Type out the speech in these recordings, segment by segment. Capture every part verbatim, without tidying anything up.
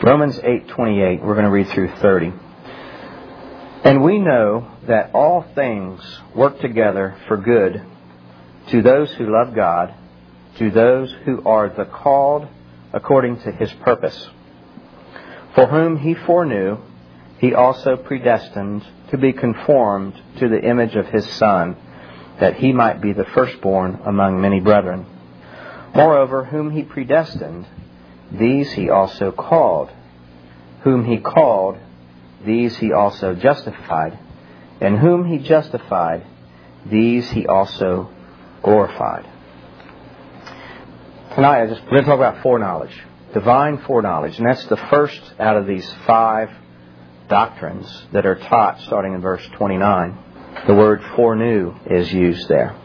Romans eight twenty-eight, we're going to read through thirty. And we know that all things work together for good to those who love God, to those who are the called according to His purpose. For whom He foreknew, He also predestined to be conformed to the image of His Son, that He might be the firstborn among many brethren. Moreover, whom He predestined, these He also called. Whom He called, these He also justified. And whom He justified, these He also glorified. Tonight, I just, we're going to talk about foreknowledge. Divine foreknowledge. And that's the first out of these five doctrines that are taught starting in verse twenty-nine. The word foreknew is used there.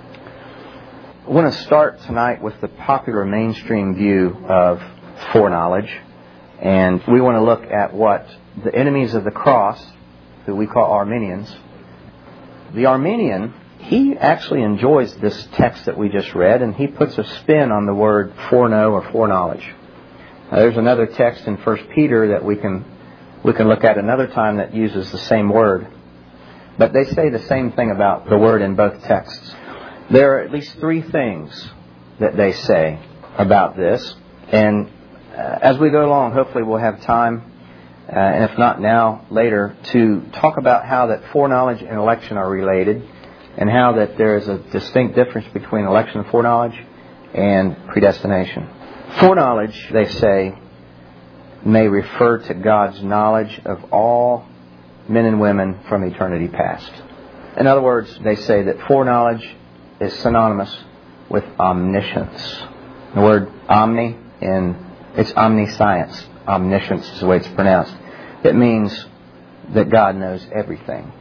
I want to start tonight with the popular mainstream view of foreknowledge. And we want to look at what the enemies of the cross, who we call Arminians, the Arminian, he actually enjoys this text that we just read, and he puts a spin on the word foreknow or foreknowledge. Now, there's another text in First Peter that we can we can look at another time that uses the same word. But they say the same thing about the word in both texts. There are at least three things that they say about this. And uh, as we go along, hopefully we'll have time, uh, and if not now, later, to talk about how that foreknowledge and election are related, and how that there is a distinct difference between election and foreknowledge and predestination. Foreknowledge, they say, may refer to God's knowledge of all men and women from eternity past. In other words, they say that foreknowledge is synonymous with omniscience. The word omni, in it's omniscience. Omniscience is the way it's pronounced. It means that God knows everything.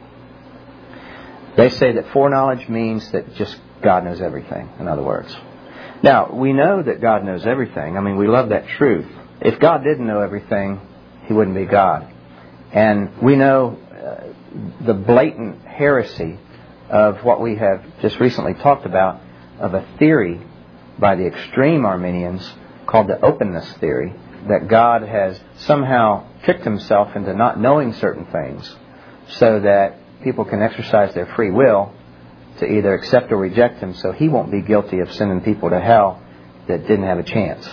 They say that foreknowledge means that just God knows everything, in other words. Now, we know that God knows everything. I mean, we love that truth. If God didn't know everything, He wouldn't be God. And we know uh, the blatant heresy of what we have just recently talked about, of a theory by the extreme Arminians called the openness theory, that God has somehow tricked Himself into not knowing certain things so that people can exercise their free will to either accept or reject Him, so He won't be guilty of sending people to hell that didn't have a chance.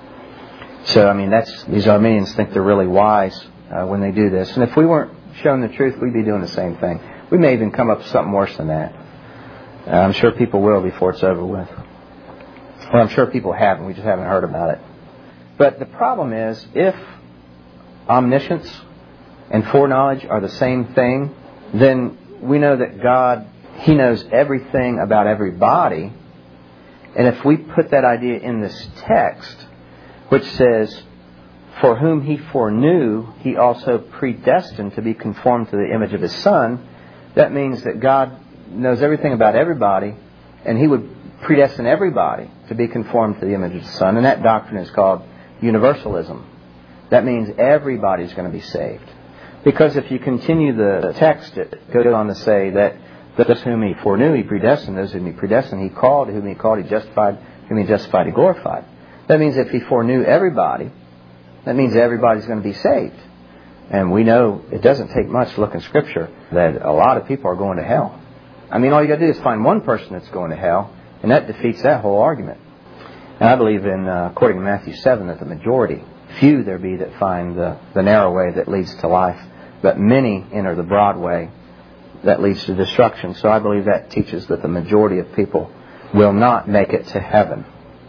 So, I mean, that's these Arminians think they're really wise uh, when they do this. And if we weren't shown the truth, we'd be doing the same thing. We may even come up with something worse than that. Uh, I'm sure people will before it's over with. Well, I'm sure people haven't. We just haven't heard about it. But the problem is, if omniscience and foreknowledge are the same thing, then we know that God, He knows everything about everybody. And if we put that idea in this text, which says, for whom He foreknew, He also predestined to be conformed to the image of His Son, that means that God knows everything about everybody, and He would predestine everybody to be conformed to the image of His Son. And that doctrine is called universalism. That means everybody's going to be saved. Because if you continue the text, it goes on to say that those whom He foreknew, He predestined. Those whom He predestined, He called. Whom He called, He justified. Whom He justified, He glorified. That means if He foreknew everybody, that means everybody's going to be saved. And we know it doesn't take much to look in Scripture that a lot of people are going to hell. I mean, all you got to do is find one person that's going to hell, and that defeats that whole argument. And I believe in, uh, according to Matthew seven, that the majority, few there be that find the, the narrow way that leads to life, but many enter the broad way that leads to destruction. So I believe that teaches that the majority of people will not make it to heaven.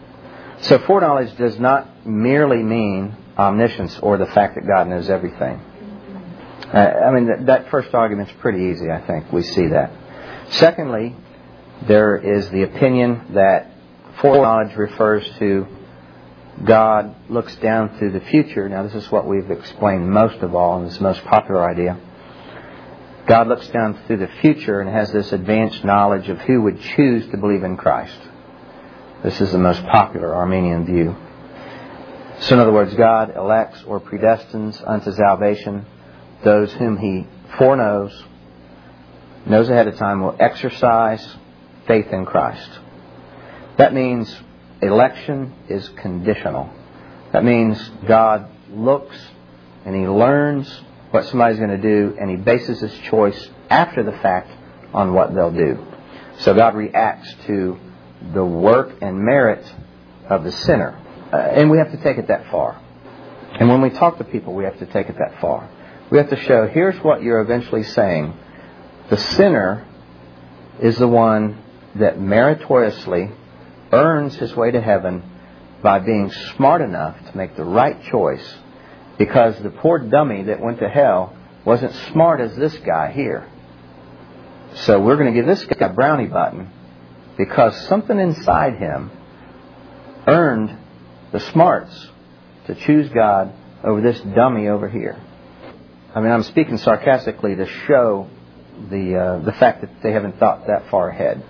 So foreknowledge does not merely mean omniscience or the fact that God knows everything. Uh, I mean, that, that first argument's pretty easy, I think. We see that. Secondly, there is the opinion that foreknowledge refers to God looks down through the future. Now, this is what we've explained most of all, and this is the most popular idea. God looks down through the future and has this advanced knowledge of who would choose to believe in Christ. This is the most popular Arminian view. So in other words, God elects or predestines unto salvation those whom He foreknows, knows ahead of time, will exercise faith in Christ. That means election is conditional. That means God looks and he learns what somebody's going to do, and he bases his choice after the fact on what they'll do. So God reacts to the work and merit of the sinner. Uh, and we have to take it that far. And when we talk to people, we have to take it that far. We have to show, here's what you're eventually saying. The sinner is the one that meritoriously earns his way to heaven by being smart enough to make the right choice, because the poor dummy that went to hell wasn't smart as this guy here. So we're going to give this guy a brownie button because something inside him earned the smarts to choose God over this dummy over here. I mean, I'm speaking sarcastically to show the uh, the fact that they haven't thought that far ahead.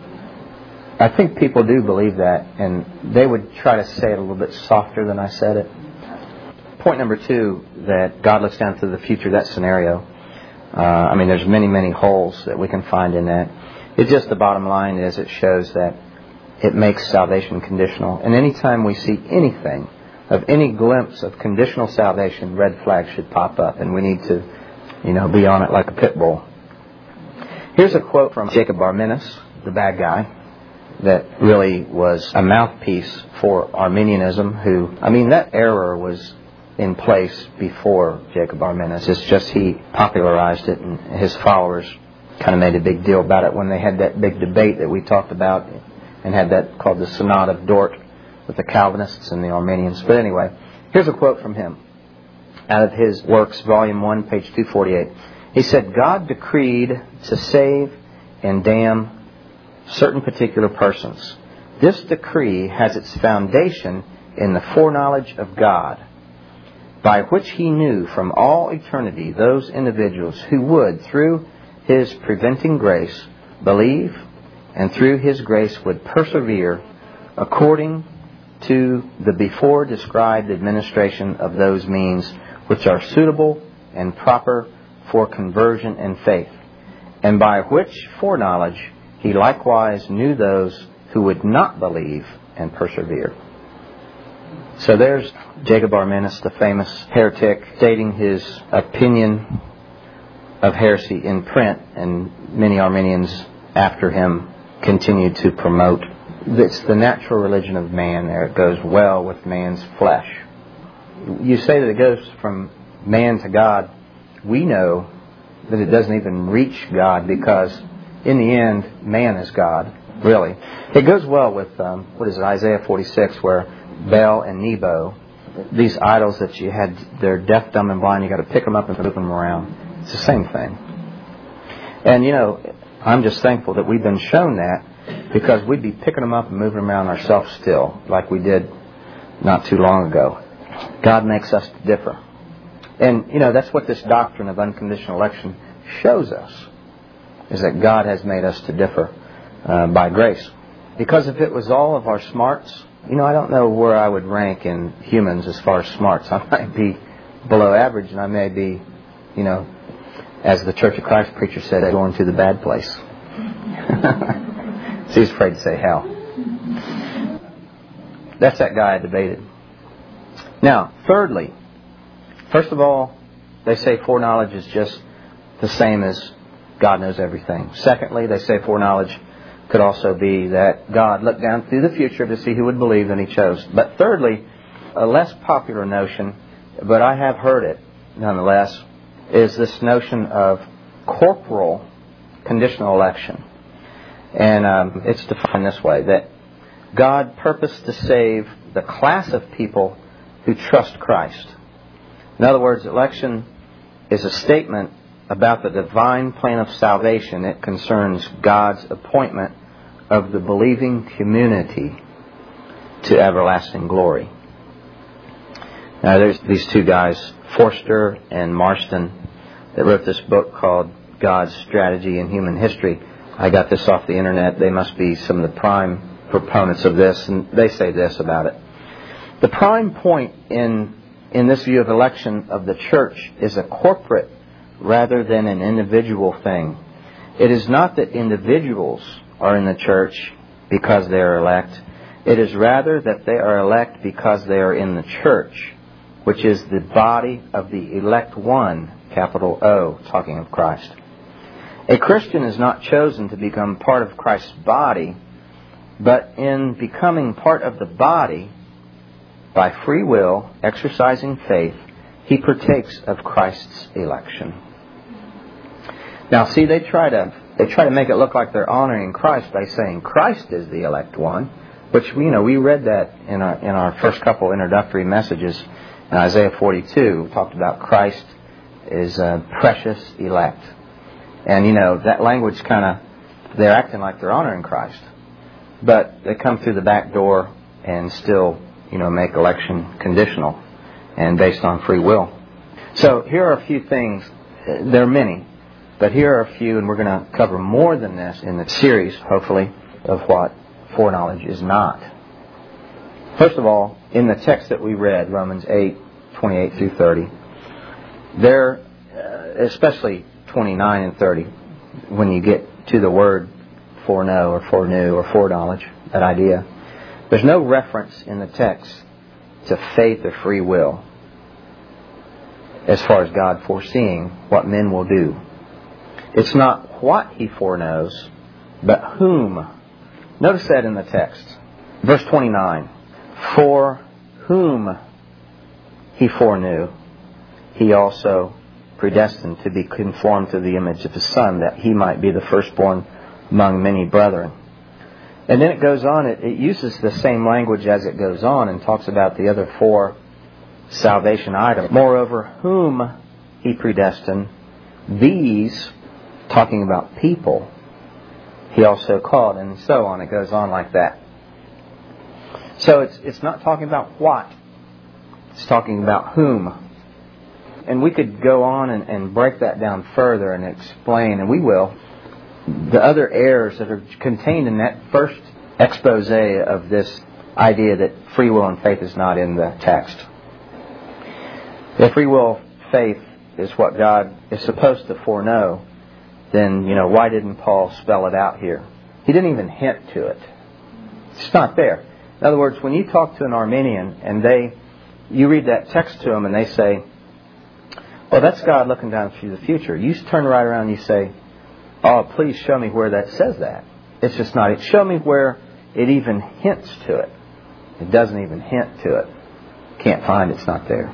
I think people do believe that, and they would try to say it a little bit softer than I said it. Point number two, that God looks down through the future, that scenario. Uh, I mean, there's many, many holes that we can find in that. It's just the bottom line is it shows that it makes salvation conditional. And anytime we see anything of any glimpse of conditional salvation, red flags should pop up, and we need to, you know, be on it like a pit bull. Here's a quote from Jacob Barmenas, the bad guy, that really was a mouthpiece for Arminianism, who, I mean, that error was in place before Jacob Barmenas. It's just he popularized it, and his followers kind of made a big deal about it when they had that big debate that we talked about and had that called the Synod of Dort with the Calvinists and the Arminians. But anyway, here's a quote from him out of his works, volume one, page two forty-eight. He said, God decreed to save and damn certain particular persons. This decree has its foundation in the foreknowledge of God, by which He knew from all eternity those individuals who would, through His preventing grace, believe, and through His grace would persevere according to the before described administration of those means which are suitable and proper for conversion and faith, and by which foreknowledge He likewise knew those who would not believe and persevere. So there's Jacob Barmenas, the famous heretic, stating his opinion of heresy in print, and many Arminians after him continue to promote. It's the natural religion of man there. It goes well with man's flesh. You say that it goes from man to God. We know that it doesn't even reach God, because in the end, man is God, really. It goes well with, um, what is it, Isaiah forty-six, where Baal and Nebo, these idols that you had, they're deaf, dumb, and blind, you got to pick them up and move them around. It's the same thing. And, you know, I'm just thankful that we've been shown that, because we'd be picking them up and moving them around ourselves still, like we did not too long ago. God makes us differ. And, you know, that's what this doctrine of unconditional election shows us, is that God has made us to differ uh, by grace. Because if it was all of our smarts, you know, I don't know where I would rank in humans as far as smarts. I might be below average, and I may be, you know, as the Church of Christ preacher said, going to the bad place. So he's afraid to say hell. That's that guy I debated. Now, thirdly, first of all, they say foreknowledge is just the same as God knows everything. Secondly, they say foreknowledge could also be that God looked down through the future to see who would believe, and He chose. But thirdly, a less popular notion, but I have heard it nonetheless, is this notion of corporal conditional election. And um, it's defined this way, that God purposed to save the class of people who trust Christ. In other words, election is a statement about the divine plan of salvation. It concerns God's appointment of the believing community to everlasting glory. Now, there's these two guys, Forster and Marston, that wrote this book called God's Strategy in Human History. I got this off the internet. They must be some of the prime proponents of this, and they say this about it. The prime point in in this view of election of the church is a corporate rather than an individual thing. It is not that individuals are in the church because they are elect. It is rather that they are elect because they are in the church which is the body of the elect one, capital O, talking of Christ. A Christian is not chosen to become part of Christ's body, but in becoming part of the body, by free will, exercising faith, he partakes of Christ's election. Now, see, they try to they try to make it look like they're honoring Christ by saying Christ is the elect one, which, you know, we read that in our in our first couple introductory messages in Isaiah forty-two. We talked about Christ is uh, precious elect, and you know that language kind of they're acting like they're honoring Christ, but they come through the back door and still, you know, make election conditional and based on free will. So here are a few things. There are many, but here are a few, and we're going to cover more than this in the series, hopefully, of what foreknowledge is not. First of all, in the text that we read, Romans eight, twenty-eight through thirty, there, uh, especially twenty-nine and thirty, when you get to the word foreknow or foreknew or foreknowledge, that idea, there's no reference in the text to faith or free will as far as God foreseeing what men will do. It's not what He foreknows, but whom. Notice that in the text. Verse twenty-nine. For whom He foreknew, He also predestined to be conformed to the image of His Son, that He might be the firstborn among many brethren. And then it goes on, it, it uses the same language as it goes on and talks about the other four salvation items. Moreover, whom He predestined, these, talking about people, He also called, and so on. It goes on like that. So it's it's not talking about what. It's talking about whom. And we could go on and, and break that down further and explain, and we will, the other errors that are contained in that first expose of this idea that free will and faith is not in the text. If free will, faith is what God is supposed to foreknow, then, you know, why didn't Paul spell it out here? He didn't even hint to it. It's not there. In other words, when you talk to an Arminian and they, you read that text to them and they say, well, that's God looking down through the future. You turn right around and you say, oh, please show me where that says that. It's just not it. Show me where it even hints to it. It doesn't even hint to it. Can't find it. It's not there.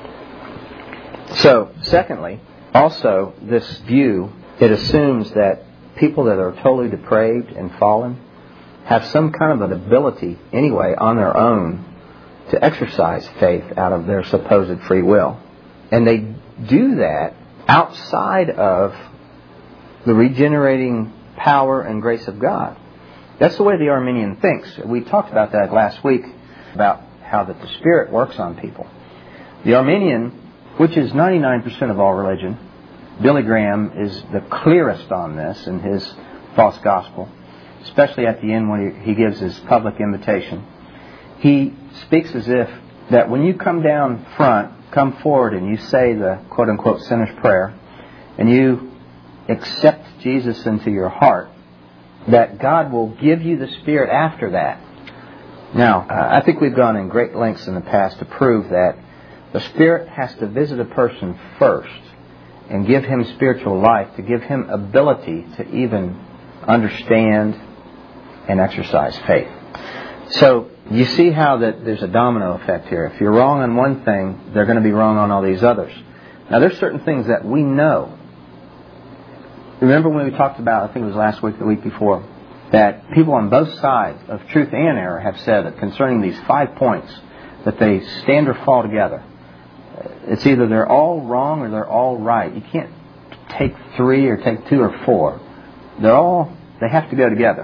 So, secondly, also this view, it assumes that people that are totally depraved and fallen have some kind of an ability, anyway, on their own to exercise faith out of their supposed free will. And they do that outside of the regenerating power and grace of God. That's the way the Arminian thinks. We talked about that last week, about how that the Spirit works on people. The Arminian, which is ninety-nine percent of all religion, Billy Graham is the clearest on this in his false gospel, especially at the end when he, he gives his public invitation. He speaks as if that when you come down front, come forward and you say the quote-unquote sinner's prayer, and you accept Jesus into your heart, that God will give you the Spirit after that. Now, uh, I think we've gone in great lengths in the past to prove that the Spirit has to visit a person first and give him spiritual life, to give him ability to even understand and exercise faith. So, you see how that there's a domino effect here. If you're wrong on one thing, they're going to be wrong on all these others. Now, there's certain things that we know. Remember when we talked about, I think it was last week, the week before, that people on both sides of truth and error have said that concerning these five points, that they stand or fall together. It's either they're all wrong or they're all right. You can't take three or take two or four. They're all, they have to go together.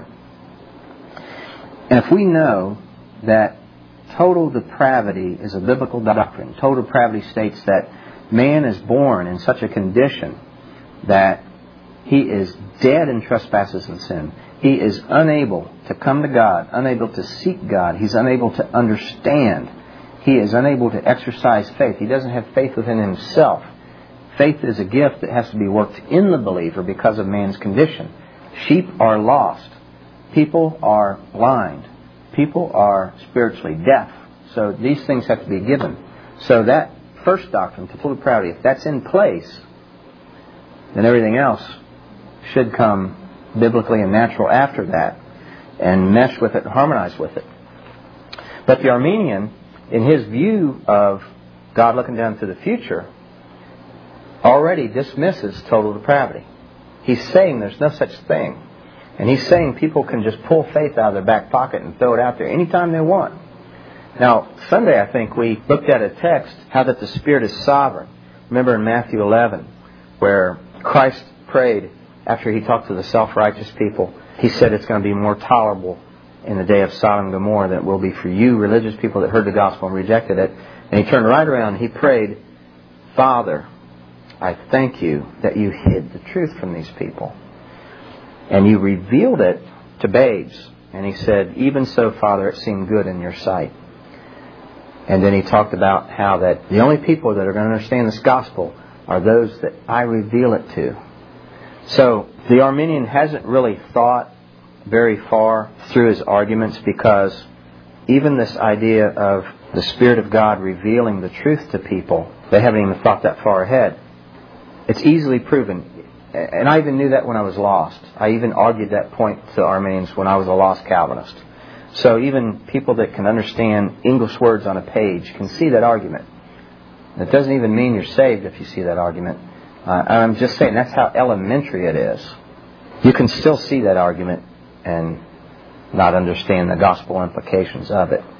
And if we know that total depravity is a biblical doctrine, total depravity states that man is born in such a condition that he is dead in trespasses and sin. He is unable to come to God, unable to seek God. He's unable to understand. He is unable to exercise faith. He doesn't have faith within himself. Faith is a gift that has to be worked in the believer because of man's condition. Sheep are lost. People are blind. People are spiritually deaf. So these things have to be given. So that first doctrine, total depravity, if that's in place, then everything else should come biblically and natural after that and mesh with it and harmonize with it. But the Arminian, in his view of God looking down to the future, already dismisses total depravity. He's saying there's no such thing. And he's saying people can just pull faith out of their back pocket and throw it out there anytime they want. Now, Sunday, I think we looked at a text, how that the Spirit is sovereign. Remember in Matthew eleven, where Christ prayed after he talked to the self-righteous people. He said it's going to be more tolerable in the day of Sodom and Gomorrah than it will be for you, religious people that heard the gospel and rejected it. And he turned right around and he prayed, Father, I thank you that you hid the truth from these people. And you revealed it to babes. And he said, even so, Father, it seemed good in your sight. And then he talked about how that the only people that are going to understand this gospel are those that I reveal it to. So the Arminian hasn't really thought very far through his arguments, because even this idea of the Spirit of God revealing the truth to people, they haven't even thought that far ahead. It's easily proven. And I even knew that when I was lost. I even argued that point to Arminians when I was a lost Calvinist. So even people that can understand English words on a page can see that argument. It doesn't even mean you're saved if you see that argument. Uh, I'm just saying that's how elementary it is. You can still see that argument and not understand the gospel implications of it.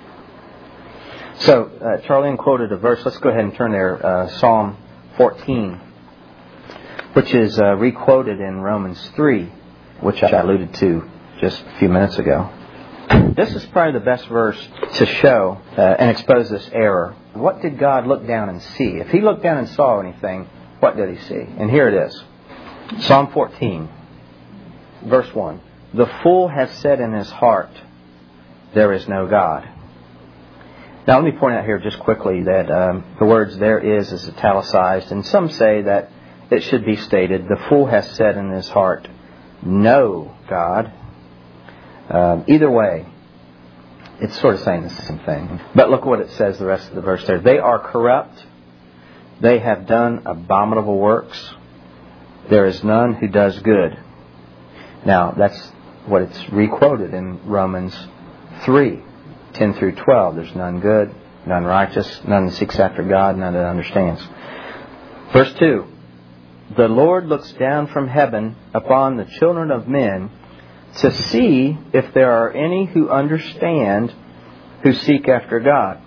So, uh, Charlene quoted a verse. Let's go ahead and turn there. Uh, Psalm fourteen, which is uh, re-quoted in Romans three, which I alluded to just a few minutes ago. This is probably the best verse to show uh, and expose this error. What did God look down and see? If He looked down and saw anything, what did He see? And here it is. Psalm fourteen, verse one. The fool has said in his heart, there is no God. Now let me point out here just quickly that um, the words there is is italicized. And some say that it should be stated, the fool has said in his heart, no God. Um, either way, it's sort of saying the same thing. But look what it says, the rest of the verse there. They are corrupt. They have done abominable works. There is none who does good. Now, that's what it's re-quoted in Romans three, ten through twelve. There's none good, none righteous, none that seeks after God, none that understands. Verse two. The Lord looks down from heaven upon the children of men to see if there are any who understand, who seek after God.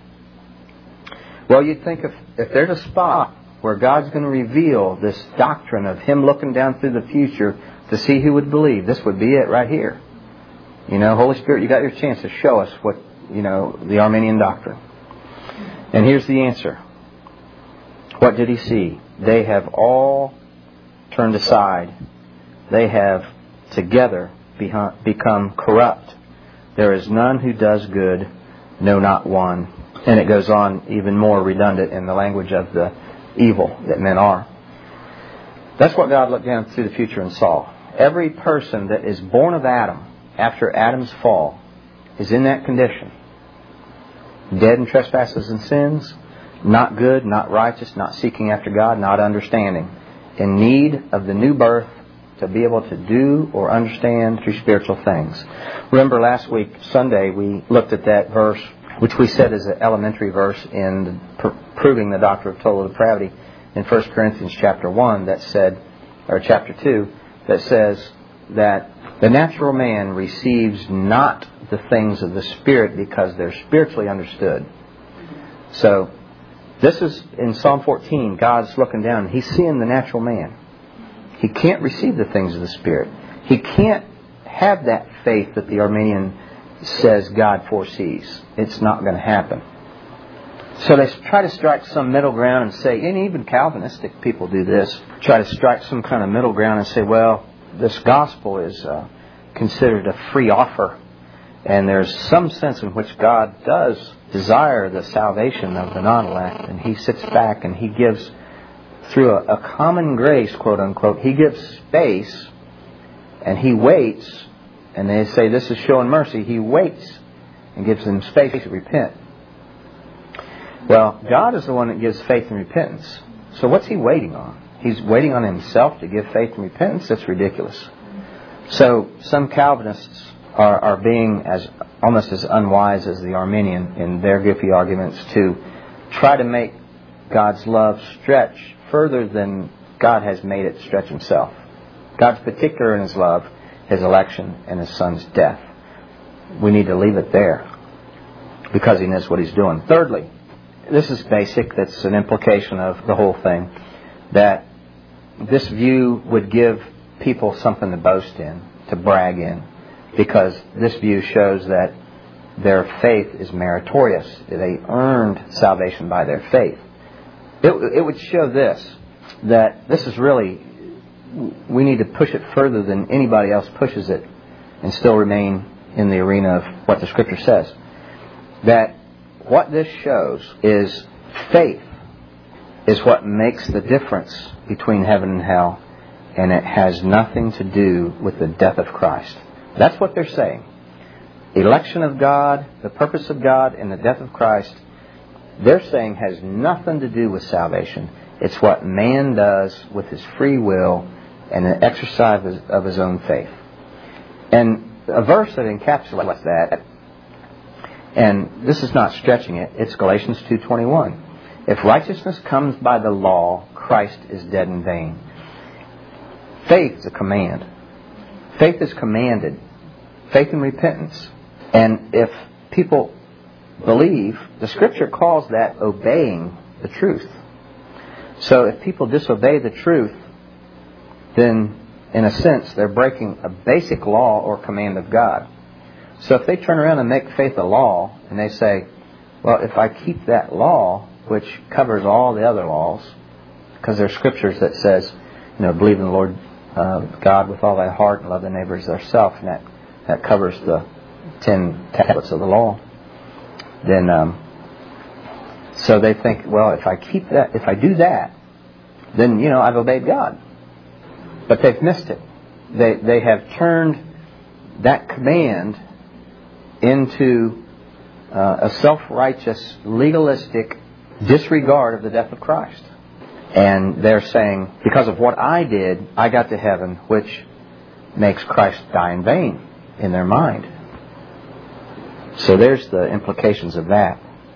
Well, you'd think if, if there's a spot where God's going to reveal this doctrine of Him looking down through the future to see who would believe, this would be it right here. You know, Holy Spirit, you got your chance to show us what, you know, the Arminian doctrine. And here's the answer. What did He see? They have all turned aside. They have together become corrupt. There is none who does good, no, not one. And it goes on even more redundant in the language of the evil that men are. That's what God looked down through the future and saw. Every person that is born of Adam after Adam's fall is in that condition. Dead in trespasses and sins, not good, not righteous, not seeking after God, not understanding. In need of the new birth to be able to do or understand through spiritual things. Remember last week, Sunday, we looked at that verse, which we said is an elementary verse in pr- proving the doctrine of total depravity in First Corinthians chapter one that said, or chapter two, that says that the natural man receives not the things of the Spirit because they're spiritually understood. So, this is in Psalm fourteen, God's looking down. He's seeing the natural man. He can't receive the things of the Spirit. He can't have that faith that the Arminian says God foresees. It's not going to happen. So they try to strike some middle ground and say, and even Calvinistic people do this, try to strike some kind of middle ground and say, well, this gospel is uh, considered a free offer. And there's some sense in which God does desire the salvation of the non-elect. And He sits back and He gives, through a, a common grace, quote unquote, He gives space and He waits. And they say this is showing mercy. He waits and gives them space to repent. Well, God is the one that gives faith and repentance. So what's He waiting on? He's waiting on Himself to give faith and repentance? That's ridiculous. So some Calvinists are, are being as almost as unwise as the Arminian in their goofy arguments to try to make God's love stretch further than God has made it stretch Himself. God's particular in His love, His election, and His Son's death. We need to leave it there because He knows what He's doing. Thirdly, this is basic, that's an implication of the whole thing, that this view would give people something to boast in, to brag in, because this view shows that their faith is meritorious. They earned salvation by their faith. It, it would show this, that this is really, we need to push it further than anybody else pushes it and still remain in the arena of what the Scripture says. That what this shows is faith is what makes the difference between heaven and hell, and it has nothing to do with the death of Christ. That's what they're saying. Election of God, the purpose of God, and the death of Christ, they're saying has nothing to do with salvation. It's what man does with his free will and the exercise of his, of his own faith. And a verse that encapsulates that, and this is not stretching it, it's Galatians two twenty-one. If righteousness comes by the law, Christ is dead in vain. Faith is a command. Faith is commanded. Faith and repentance. And if people believe, the Scripture calls that obeying the truth. So if people disobey the truth, then in a sense they're breaking a basic law or command of God. So if they turn around and make faith a law, and they say, well, if I keep that law, which covers all the other laws, because there are scriptures that says, you know, believe in the Lord uh, God with all thy heart and love thy neighbor as thyself, and that, that covers the ten tablets of the law. Then, um, so they think, well, if I keep that, if I do that, then, you know, I've obeyed God. But they've missed it. They they have turned that command into uh, a self-righteous, legalistic disregard of the death of Christ. And they're saying, because of what I did, I got to heaven, which makes Christ die in vain in their mind. So there's the implications of that.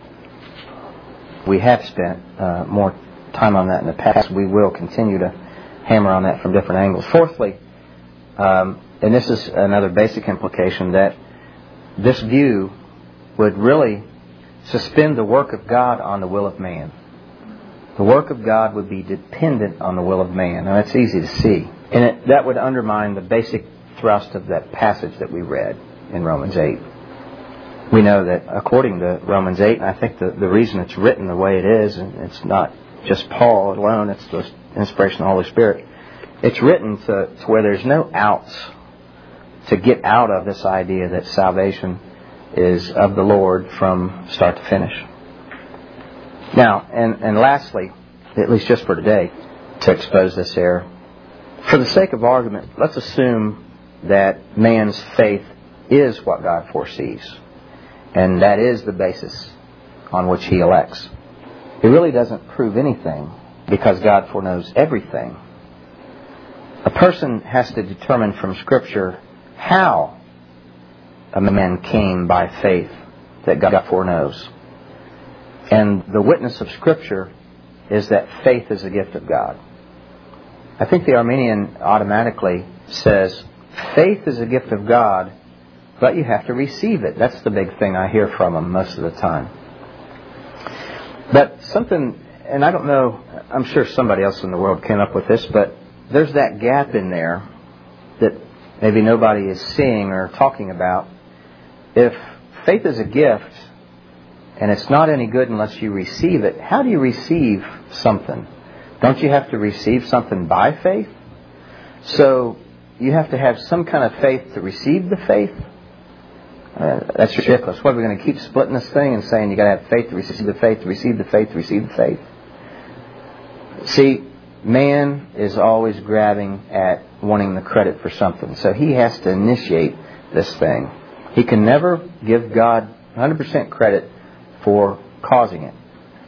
We have spent uh, more time on that in the past. We will continue to hammer on that from different angles. Fourthly, um, and this is another basic implication, that this view would really suspend the work of God on the will of man. The work of God would be dependent on the will of man. Now, that's easy to see. And it, that would undermine the basic thrust of that passage that we read in Romans eight. We know that according to Romans eight, and I think the, the reason it's written the way it is, and it's not just Paul alone, it's the inspiration of the Holy Spirit, it's written to, to where there's no outs to get out of this idea that salvation is of the Lord from start to finish. Now, and, and lastly, at least just for today, to expose this error, for the sake of argument, let's assume that man's faith is what God foresees, and that is the basis on which He elects. It really doesn't prove anything, because God foreknows everything. A person has to determine from Scripture how a man came by faith that God foreknows. And the witness of Scripture is that faith is a gift of God. I think the Arminian automatically says faith is a gift of God, but you have to receive it. That's the big thing I hear from them most of the time. But something, and I don't know, I'm sure somebody else in the world came up with this, but there's that gap in there that maybe nobody is seeing or talking about. If faith is a gift, and it's not any good unless you receive it, how do you receive something? Don't you have to receive something by faith? So you have to have some kind of faith to receive the faith? Uh, that's ridiculous. What, are we going to keep splitting this thing and saying you got to have faith to receive the faith, to receive the faith, to receive the faith? See, man is always grabbing at wanting the credit for something. So he has to initiate this thing. He can never give God one hundred percent credit for causing it.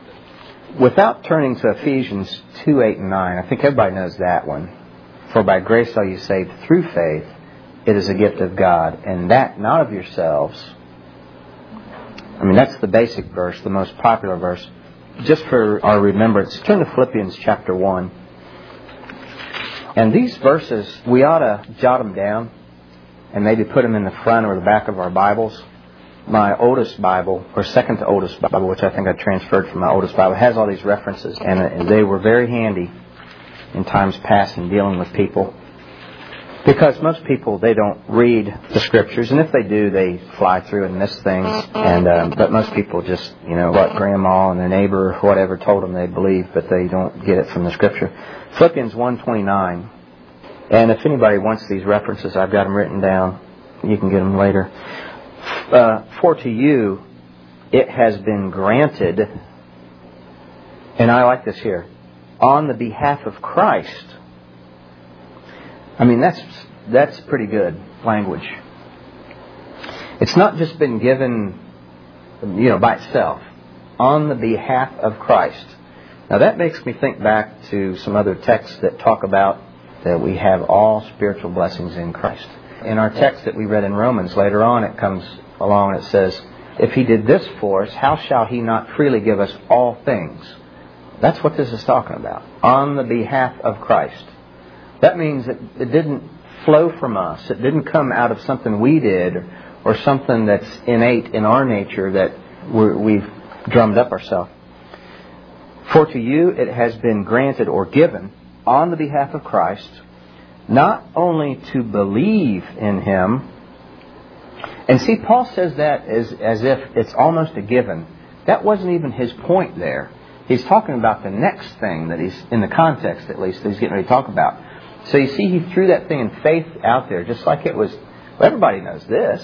Without turning to Ephesians two, eight, and nine, I think everybody knows that one. For by grace are you saved through faith. It is a gift of God, and that not of yourselves. I mean, that's the basic verse, the most popular verse. Just for our remembrance, turn to Philippians chapter one. And these verses, we ought to jot them down and maybe put them in the front or the back of our Bibles. My oldest Bible, or second to oldest Bible, which I think I transferred from my oldest Bible, has all these references. And they were very handy in times past in dealing with people. Because most people, they don't read the Scriptures, and if they do, they fly through and miss things. And um, but most people just, you know, what grandma and their neighbor or whatever told them they believe, but they don't get it from the Scripture. Philippians one twenty-nine. And if anybody wants these references, I've got them written down. You can get them later. Uh, For to you it has been granted, and I like this here, on the behalf of Christ. I mean, that's that's pretty good language. It's not just been given, you know, by itself. On the behalf of Christ. Now that makes me think back to some other texts that talk about that we have all spiritual blessings in Christ. In our text that we read in Romans, later on it comes along and it says, if He did this for us, how shall He not freely give us all things? That's what this is talking about. On the behalf of Christ. That means that it didn't flow from us. It didn't come out of something we did or something that's innate in our nature that we're, we've drummed up ourselves. For to you it has been granted or given on the behalf of Christ, not only to believe in Him. And see, Paul says that as, as if it's almost a given. That wasn't even his point there. He's talking about the next thing that he's, in the context at least, that he's getting ready to talk about. So you see, he threw that thing in faith out there, just like it was, well, everybody knows this.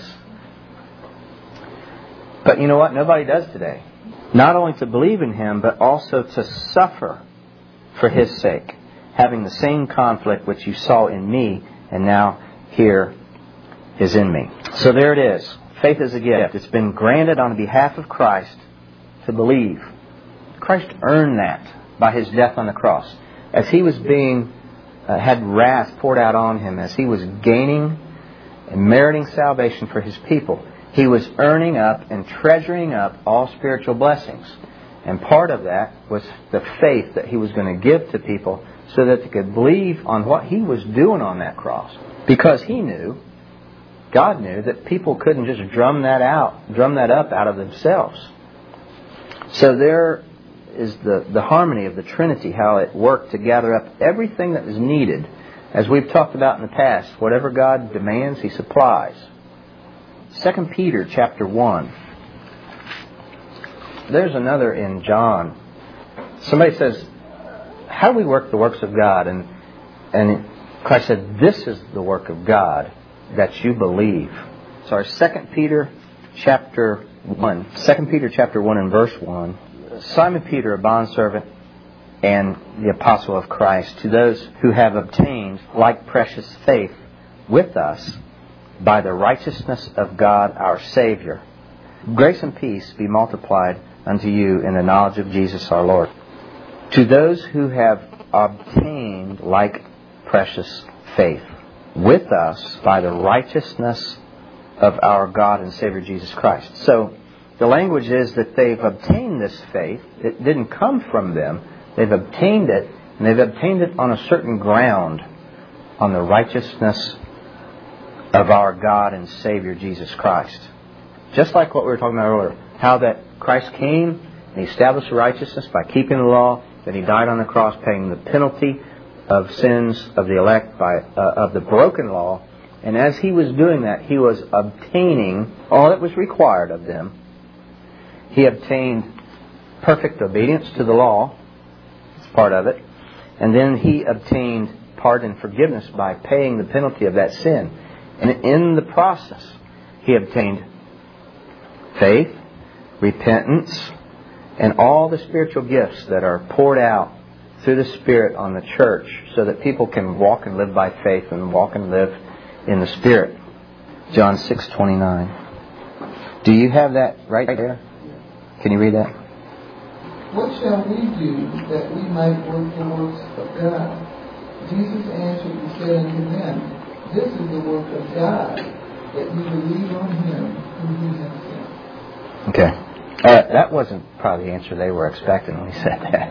But you know what? Nobody does today. Not only to believe in Him, but also to suffer for His sake, having the same conflict which you saw in me, and now here is in me. So there it is. Faith is a gift. It's been granted on behalf of Christ to believe. Christ earned that by His death on the cross. As He was being, uh, had wrath poured out on Him, as He was gaining and meriting salvation for His people, He was earning up and treasuring up all spiritual blessings. And part of that was the faith that He was going to give to people so that they could believe on what He was doing on that cross. Because He knew, God knew, that people couldn't just drum that out, drum that up out of themselves. So there is the, the harmony of the Trinity, how it worked to gather up everything that was needed. As we've talked about in the past, whatever God demands, He supplies. Second Peter chapter one. There's another in John. Somebody says, how do we work the works of God? And and Christ said, this is the work of God, that you believe. Sorry, Second Peter chapter one. Second Peter chapter one and verse one. Simon Peter, a bondservant and the apostle of Christ, to those who have obtained like precious faith with us by the righteousness of God our Savior. Grace and peace be multiplied unto you in the knowledge of Jesus our Lord. To those who have obtained like precious faith with us by the righteousness of our God and Savior Jesus Christ. So the language is that they've obtained this faith. It didn't come from them. They've obtained it, and they've obtained it on a certain ground, on the righteousness of our God and Savior Jesus Christ. Just like what we were talking about earlier, how that Christ came and He established righteousness by keeping the law, that He died on the cross paying the penalty of sins of the elect by uh, of the broken law. And as He was doing that, He was obtaining all that was required of them. He obtained perfect obedience to the law. It's part of it. And then He obtained pardon and forgiveness by paying the penalty of that sin. And in the process, He obtained faith, repentance, and all the spiritual gifts that are poured out through the Spirit on the church so that people can walk and live by faith and walk and live in the Spirit. John six twenty-nine. Do you have that right there? Can you read that? what shall we do that we might work the works of God? Jesus answered and said unto them, This is the work of God, that you believe on Him whom He has sent. Okay. Uh, that wasn't probably the answer they were expecting when he said that.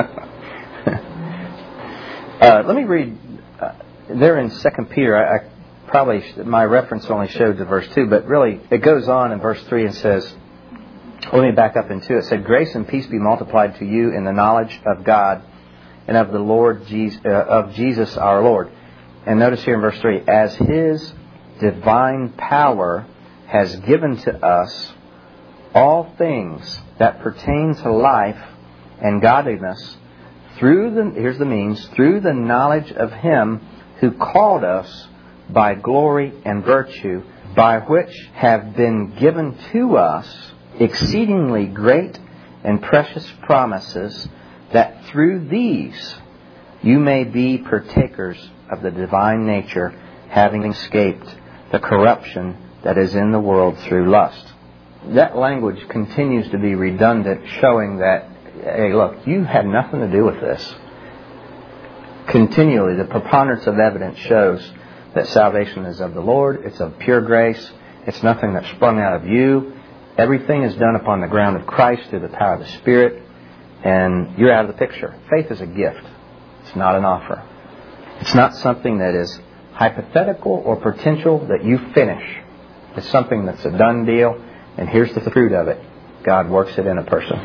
uh, let me read. Uh, there in Second Peter, I, I probably my reference only showed to verse two, but really it goes on in verse three and says, let me back up into it. It said, Grace and peace be multiplied to you in the knowledge of God and of the Lord Jesus, uh, of Jesus our Lord. And notice here in verse three, as His divine power has given to us all things that pertain to life and godliness through the, here's the means, through the knowledge of Him who called us by glory and virtue, by which have been given to us exceedingly great and precious promises, that through these you may be partakers of the divine nature, having escaped the corruption that is in the world through lust. That language continues to be redundant, showing that, hey, look, you had nothing to do with this. Continually, the preponderance of evidence shows that salvation is of the Lord. It's of pure grace. It's nothing that sprung out of you. Everything is done upon the ground of Christ through the power of the Spirit, and you're out of the picture. Faith is a gift. It's not an offer. It's not something that is hypothetical or potential that you finish. It's something that's a done deal, and here's the fruit of it. God works it in a person.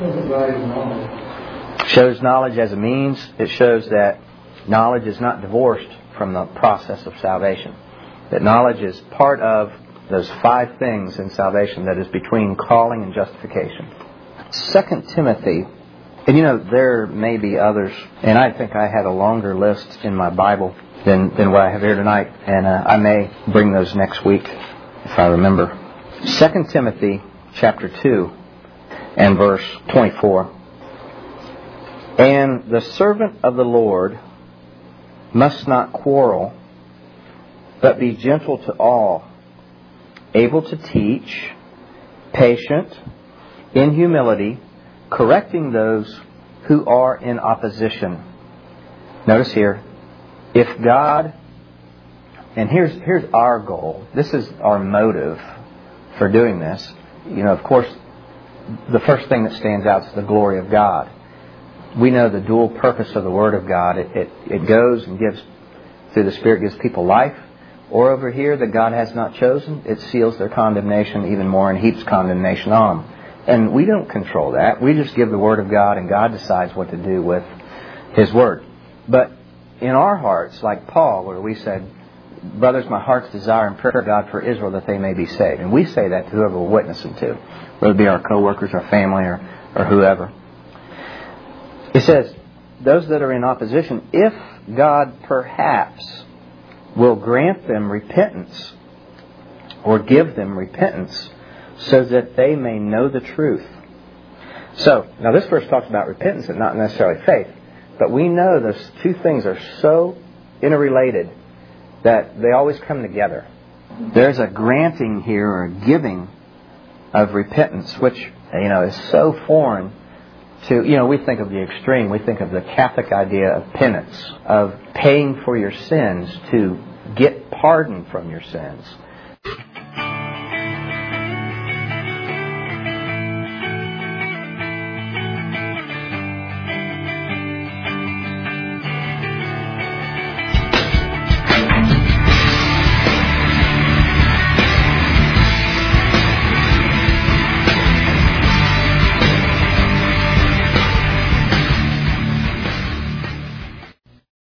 Shows knowledge as a means. It shows that knowledge is not divorced from the process of salvation. That knowledge is part of those five things in salvation that is between calling and justification. Second Timothy, and you know, there may be others, and I think I had a longer list in my Bible than, than what I have here tonight, and uh, I may bring those next week if I remember. Second Timothy chapter two and verse twenty-four. And the servant of the Lord must not quarrel, but be gentle to all, able to teach, patient, in humility, correcting those who are in opposition. Notice here, if God, and here's here's our goal, this is our motive for doing this. You know, of course, the first thing that stands out is the glory of God. We know the dual purpose of the Word of God. It, it, it goes and gives, through the Spirit, gives people life. Or over here, that God has not chosen, it seals their condemnation even more and heaps condemnation on them. And we don't control that. We just give the Word of God, and God decides what to do with His Word. But in our hearts, like Paul, where we said, brothers, my heart's desire and prayer to God for Israel that they may be saved. And we say that to whoever we're witnessing to, whether it be our co-workers, our family, or, or whoever. It says, those that are in opposition, if God perhaps will grant them repentance, or give them repentance, so that they may know the truth. So, now this verse talks about repentance and not necessarily faith. But we know those two things are so interrelated that they always come together. There's a granting here, or a giving of repentance, which, you know, is so foreign to, you know, we think of the extreme. We think of the Catholic idea of penance, of paying for your sins to get pardon from your sins.